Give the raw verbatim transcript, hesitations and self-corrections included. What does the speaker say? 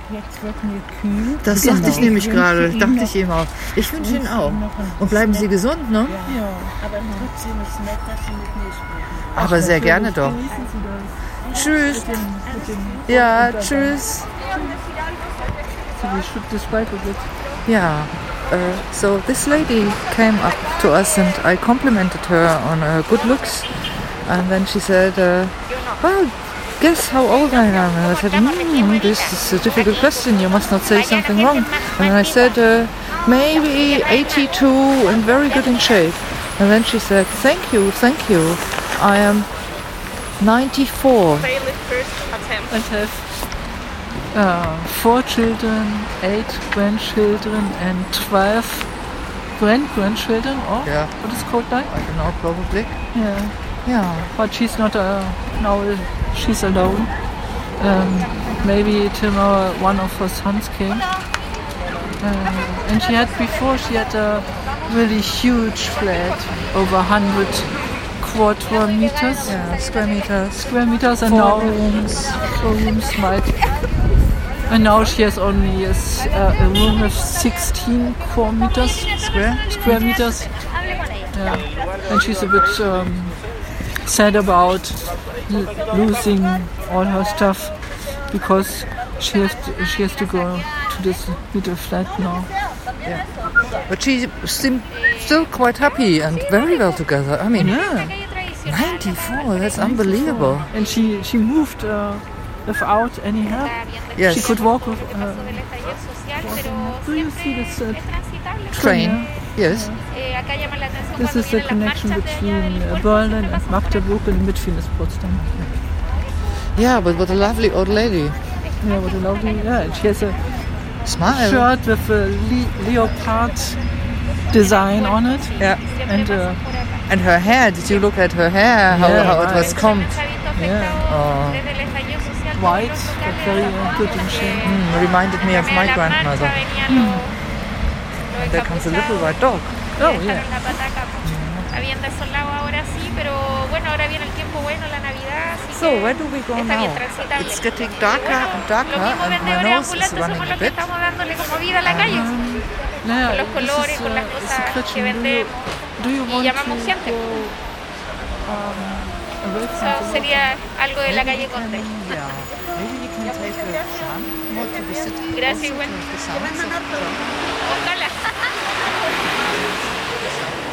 Das dachte ich nämlich gerade, dachte ich ihm auch. Ich wünsche Ihnen auch. Und bleiben Sie gesund, ne? Ja, aber trotzdem ist es nett, dass Sie mit mir sprechen. Aber sehr gerne doch. Tschüss. Ja, tschüss. Yeah. Uh, so this lady came up to us and I complimented her on her good looks. And then she said, uh, well, guess how old I am? And I said, hmm, this is a difficult question. You must not say something wrong. And I said, uh, maybe eighty-two and very good in shape. And then she said, thank you, thank you. I am ninety-four. I have uh, four children, eight grandchildren, and twelve grand-grandchildren. Oh, yeah. What is called that? I don't know, probably. Yeah. Yeah. But she's not uh, now. She's alone. Um, maybe tomorrow one of her sons came. Uh, and she had before. She had a really huge flat, over one hundred quarter meters. Yeah, square meters. Square meters, and Four now rooms. Four rooms, might. And now she has only a, uh, a room of sixteen square meters. Square? Square meters. Yeah. And she's a bit um, sad about l- losing all her stuff because she has to, she has to go to this little flat now. Yeah. But she seemed still quite happy and very well together. I mean, Yeah. ninety-four, that's unbelievable. And she she moved uh, without any help. Yes. She could walk with. Uh, do you see this uh, Train. yeah? Yes. This is the connection between uh, Berlin and Magdeburg, and in between is Potsdam. Yeah, but what a lovely old lady. Yeah, what a lovely. Yeah, and she has a Smile. shirt with a le- leopard design on it. Yeah. And uh, And her hair, did you look at her hair? How, Yeah, how it was right. combed? yeah, Oh, white, but very uh, good in shape. mm, reminded me of my grandmother. And there comes a little white dog. Oh yeah. Habían desolado ahora sí, pero bueno, ahora viene el tiempo bueno, la Navidad, así So, que where do we go está bien now? transitable. It's getting darker and darker Los mismos and my vendedores nose is ambulantes running somos a los que bit. estamos dándole como vida a la calle, Yeah, con los this colores, is, con las uh, it's a cosas question. que Do you, vendemos. do you y want llamamos to gente. go um, away from Eso the sería algo de la calle Conde. Yeah. Maybe you can take the tram more to the city. Gracias, also igual. to the sounds of the tram. Ojalá.